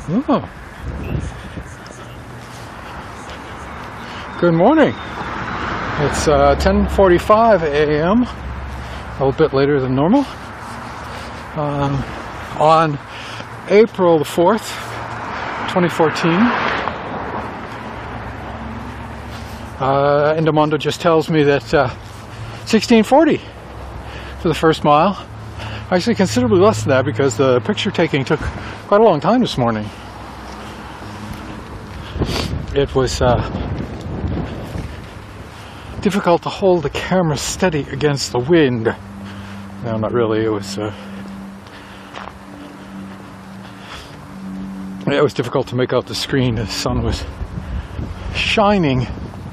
Oh. Good morning. It's 10:45 a.m. A little bit later than normal. On April the 4th, 2014. Endomondo just tells me that 1640 for the first mile. Actually considerably less than that because the picture taking took quite a long time this morning. It was difficult to hold the camera steady against the wind. No, not really. It was difficult to make out the screen. The sun was shining.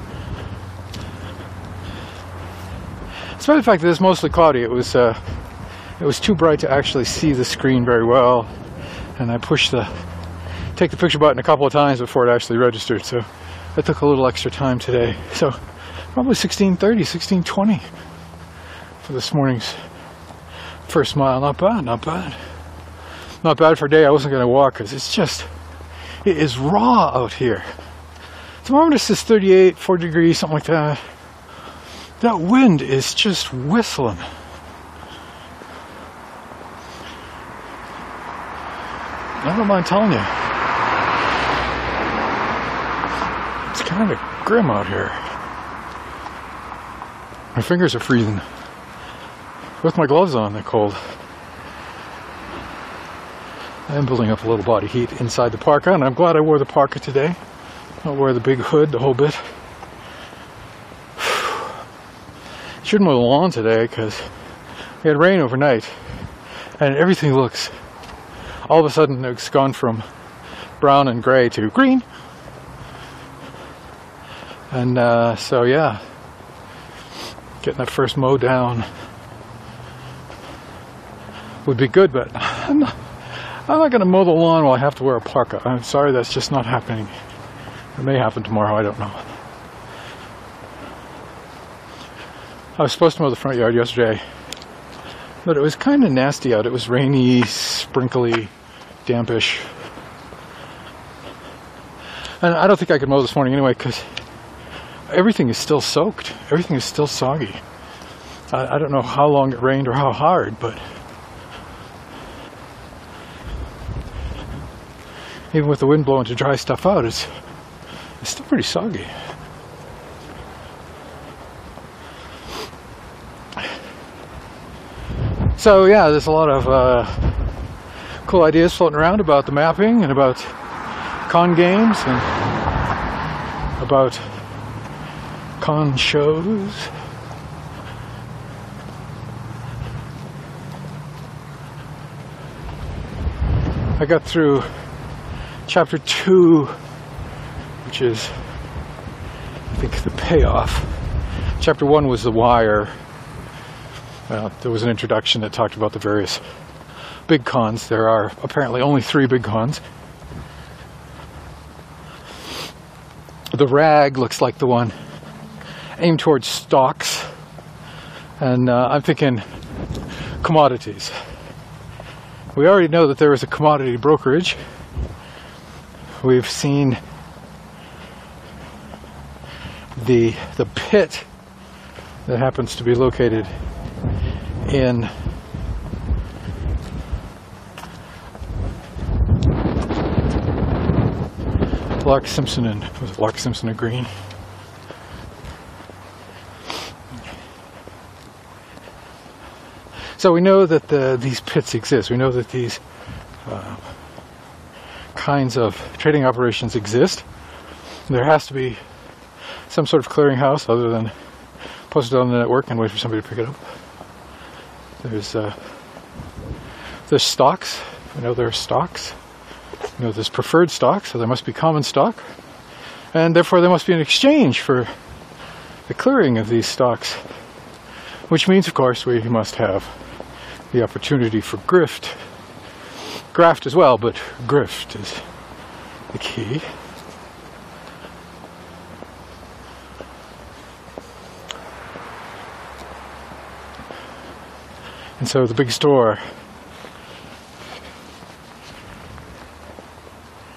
Despite the fact that it's mostly cloudy, it was too bright to actually see the screen very well, and I pushed the take the picture button a couple of times before it actually registered, so it took a little extra time today. So probably 16:30, 16:20 for this morning's first mile. Not bad, not bad. Not bad for a day I wasn't going to walk, because it is raw out here. Thermometer says 38, 40 degrees, something like that. That wind is just whistling. I don't mind telling you. It's kind of grim out here. My fingers are freezing. With my gloves on, they're cold. I am building up a little body heat inside the parka, and I'm glad I wore the parka today. I'll wear the big hood, the whole bit. Shouldn't mow the lawn today because we had rain overnight, and everything looks, all of a sudden it's gone from brown and gray to green. And so yeah, getting that first mow down would be good, but I'm not going to mow the lawn while I have to wear a parka. I'm sorry, that's just not happening. It may happen tomorrow, I don't know. I was supposed to mow the front yard yesterday, but it was kind of nasty out. It was rainy, sprinkly, dampish. And I don't think I could mow this morning anyway, because everything is still soaked. Everything is still soggy. I don't know how long it rained or how hard, but even with the wind blowing to dry stuff out, it's still pretty soggy. So yeah, there's a lot of cool ideas floating around about the mapping and about con games and about con shows. I got through chapter 2, which is, I think, the payoff. Chapter 1 was The Wire. There was an introduction that talked about the various big cons. There are apparently only 3 big cons. The rag looks like the one aimed towards stocks, and I'm thinking commodities. We already know that there is a commodity brokerage. We've seen the pit that happens to be located in Lark Simpson and, was it Lark Simpson and Green? So we know that these pits exist. We know that these kinds of trading operations exist. There has to be some sort of clearinghouse other than post it on the network and wait for somebody to pick it up. There's stocks. We know there are stocks. We know there's preferred stock, so there must be common stock, and therefore there must be an exchange for the clearing of these stocks, which means, of course, we must have the opportunity for graft as well, but grift is the key. And so the big store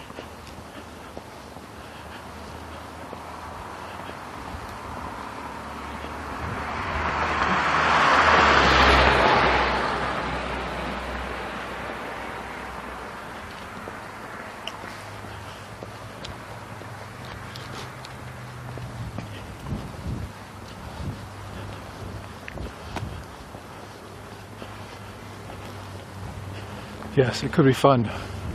yes, it could be fun.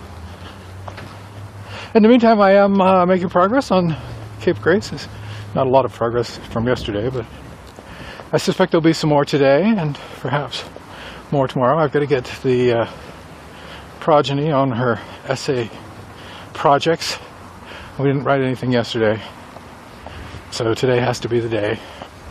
In the meantime, I am making progress on Cape Grace. It's not a lot of progress from yesterday, but I suspect there'll be some more today and perhaps more tomorrow. I've got to get the progeny on her essay projects. We didn't write anything yesterday, so today has to be the day.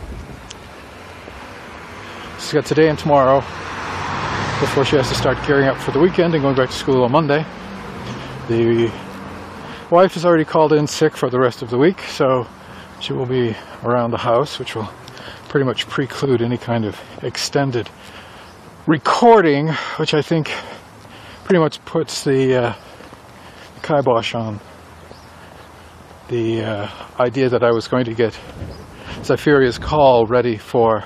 She's got today and tomorrow before she has to start gearing up for the weekend and going back to school on Monday. The wife is already called in sick for the rest of the week, so she will be around the house, which will pretty much preclude any kind of extended recording, which I think pretty much puts the kibosh on the idea that I was going to get Zypheria's Call ready for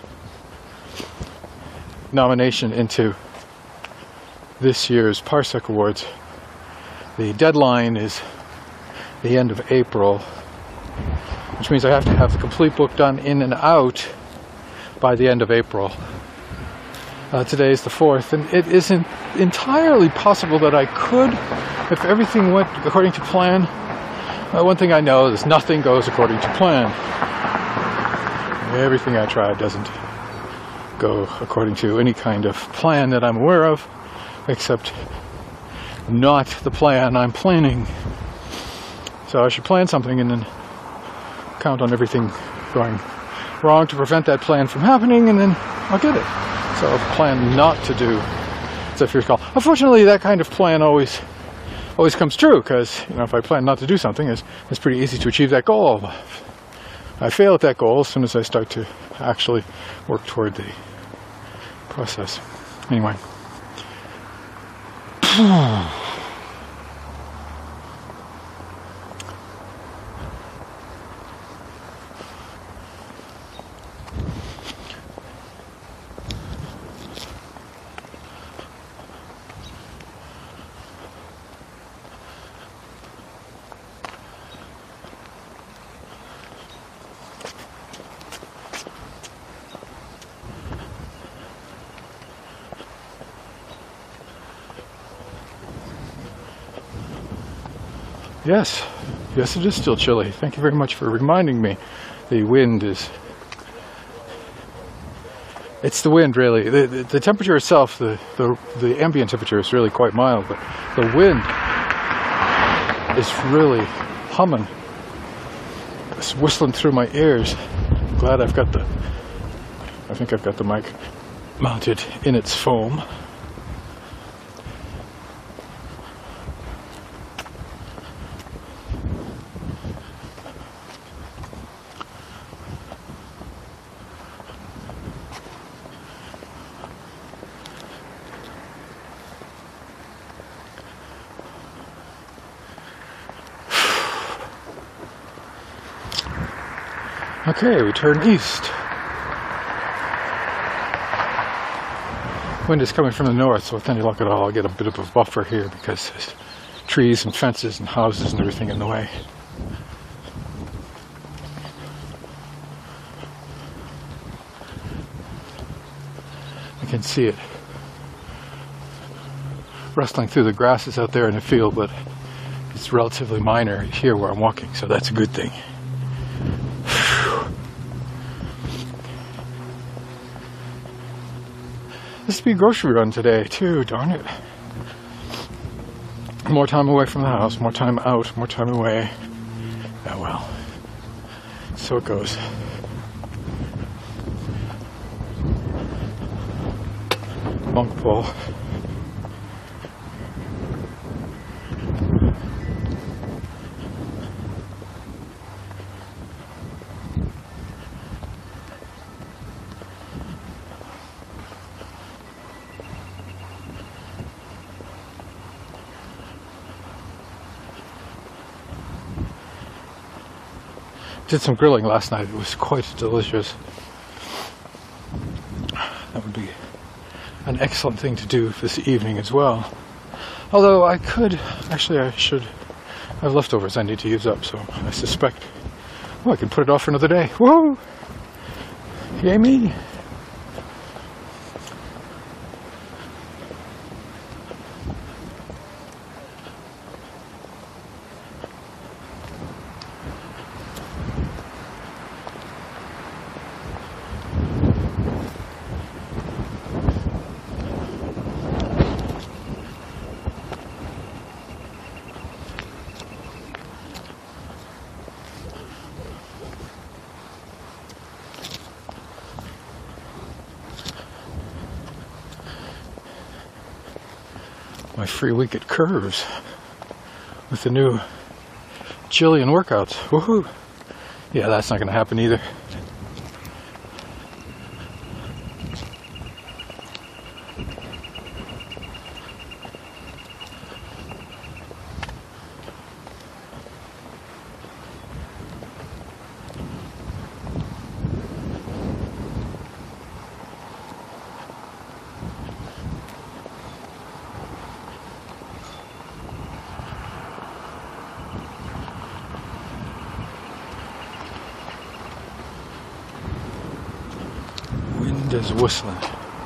nomination into this year's Parsec Awards. The deadline is the end of April, which means I have to have the complete book done in and out by the end of April. Today is the 4th, and it isn't entirely possible that I could, if everything went according to plan. One thing I know is nothing goes according to plan. Everything I try doesn't go according to any kind of plan that I'm aware of, except not the plan I'm planning. So I should plan something and then count on everything going wrong to prevent that plan from happening, and then I'll get it. So I'll plan not to do Zypheria's Call. Unfortunately, that kind of plan always comes true, because if I plan not to do something, it's pretty easy to achieve that goal. I fail at that goal as soon as I start to actually work toward the process. Anyway. Yes, it is still chilly. Thank you very much for reminding me. The wind is... It's the wind, really. The temperature itself, the ambient temperature is really quite mild, but the wind is really humming. It's whistling through my ears. I'm glad I think I've got the mic mounted in its foam. Okay, we turn east. Wind is coming from the north, so with any luck at all, I'll get a bit of a buffer here because there's trees and fences and houses and everything in the way. I can see it rustling through the grasses out there in the field, but it's relatively minor here where I'm walking, so that's a good thing. This will be a grocery run today, too, darn it. More time away from the house, more time out, more time away. Oh well. So it goes. Monk pole. Did some grilling last night. It was quite delicious. That would be an excellent thing to do this evening as well. Although I should have leftovers I need to use up, so I suspect, I can put it off for another day. Whoa! Yay me! my free week at Curves with the new Jillian workouts. Woohoo! Yeah, that's not going to happen either. Wind is whistling.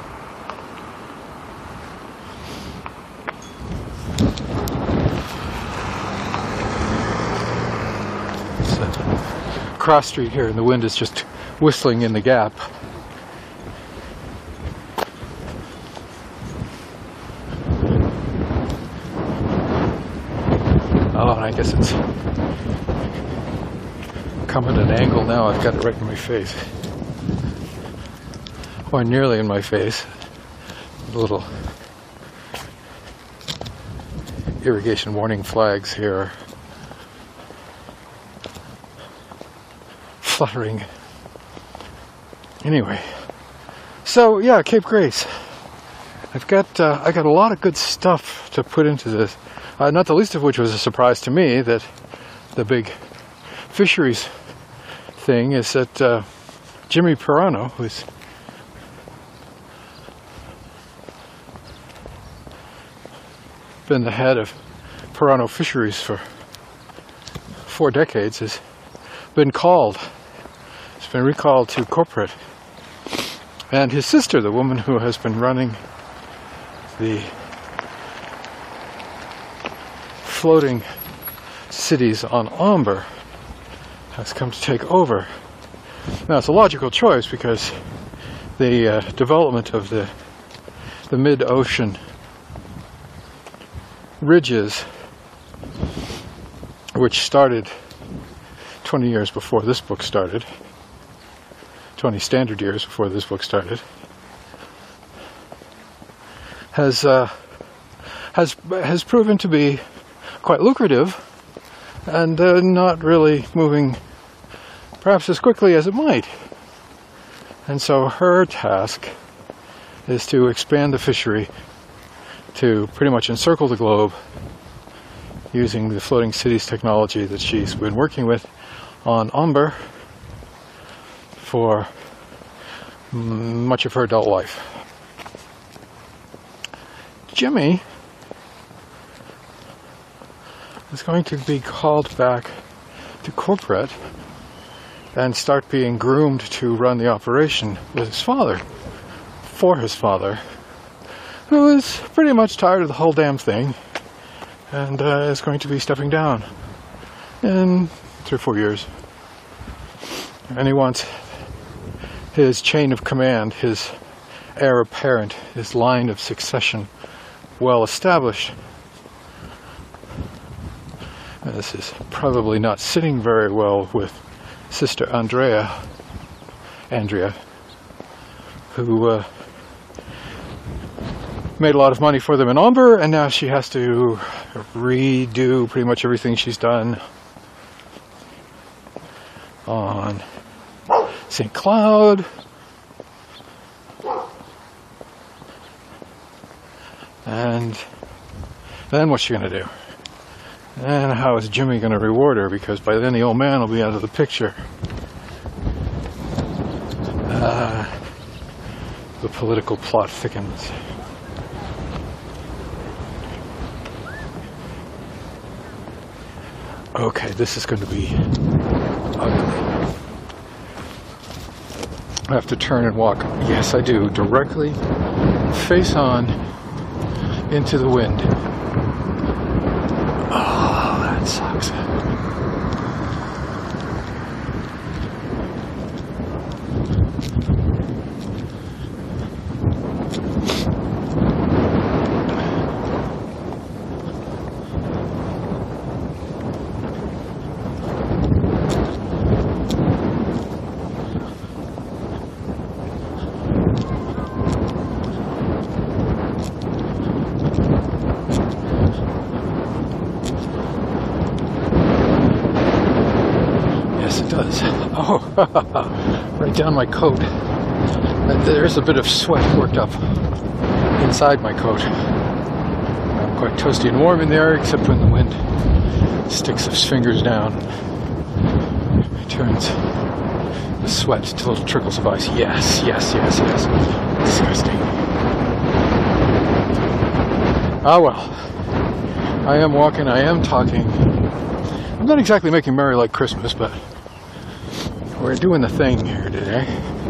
It's a cross street here, and the wind is just whistling in the gap. Oh, and I guess it's coming at an angle now. I've got it right in my face. Or nearly in my face. The little irrigation warning flags here are fluttering. Anyway, so yeah, Cape Grace. I got a lot of good stuff to put into this. Not the least of which was a surprise to me that the big fisheries thing is that Jimmy Pirano, who's been the head of Pirano Fisheries for 4 decades, has been called. It's been recalled to corporate. And his sister, the woman who has been running the floating cities on Amber, has come to take over. Now it's a logical choice because the development of the mid-ocean ridges, which started 20 years before this book started, 20 standard years before this book started, has proven to be quite lucrative and not really moving perhaps as quickly as it might. And so her task is to expand the fishery to pretty much encircle the globe using the floating cities technology that she's been working with on Amber for much of her adult life. Jimmy is going to be called back to corporate and start being groomed to run the operation with his father, for his father, who is pretty much tired of the whole damn thing and is going to be stepping down in 3 or 4 years. And he wants his chain of command, his heir apparent, his line of succession well established. And this is probably not sitting very well with Sister Andrea, who made a lot of money for them in Amber, and now she has to redo pretty much everything she's done on St. Cloud. And then what's she going to do? And how is Jimmy going to reward her? Because by then the old man will be out of the picture. The political plot thickens. Okay, this is going to be ugly. I have to turn and walk. Yes, I do. Directly face on into the wind. Oh, that sucks. Oh, right down my coat. There's a bit of sweat worked up inside my coat. I'm quite toasty and warm in there, except when the wind sticks his fingers down. It turns the sweat to little trickles of ice. Yes, yes, yes, yes. Disgusting. Ah well. I am walking, I am talking. I'm not exactly making merry like Christmas, but we're doing the thing here today.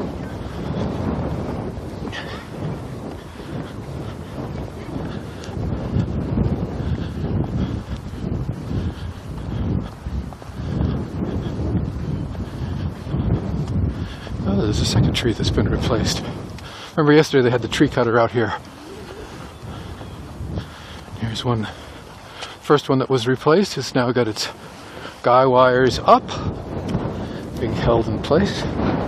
Oh, there's a second tree that's been replaced. Remember yesterday they had the tree cutter out here. Here's one. First one that was replaced has now got its guy wires up, being held in place.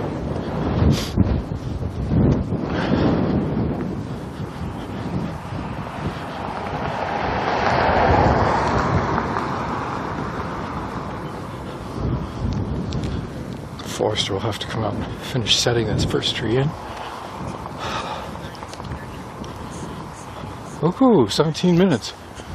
The forester will have to come out and finish setting this first tree in. Ooh, 17 minutes.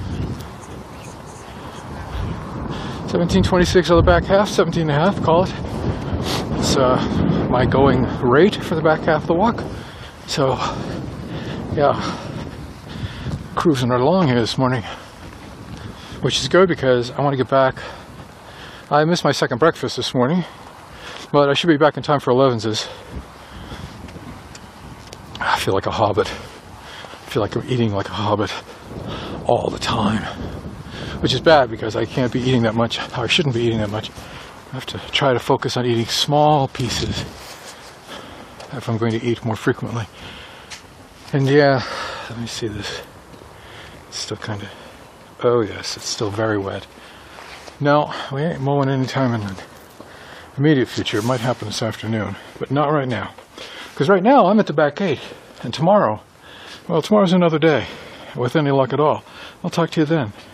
17:26 on the back half, 17 and a half, call it. It's my going rate for the back half of the walk. So, yeah, cruising right along here this morning, which is good because I want to get back. I missed my second breakfast this morning, but I should be back in time for 11's. I feel like a hobbit. I feel like I'm eating like a hobbit all the time. Which is bad because I can't be eating that much. I shouldn't be eating that much. I have to try to focus on eating small pieces if I'm going to eat more frequently. And yeah, let me see this. It's still kind of, oh yes, it's still very wet. No, we ain't mowing anytime in the immediate future. It might happen this afternoon, but not right now. Because right now I'm at the back gate. And tomorrow, well, tomorrow's another day, with any luck at all. I'll talk to you then.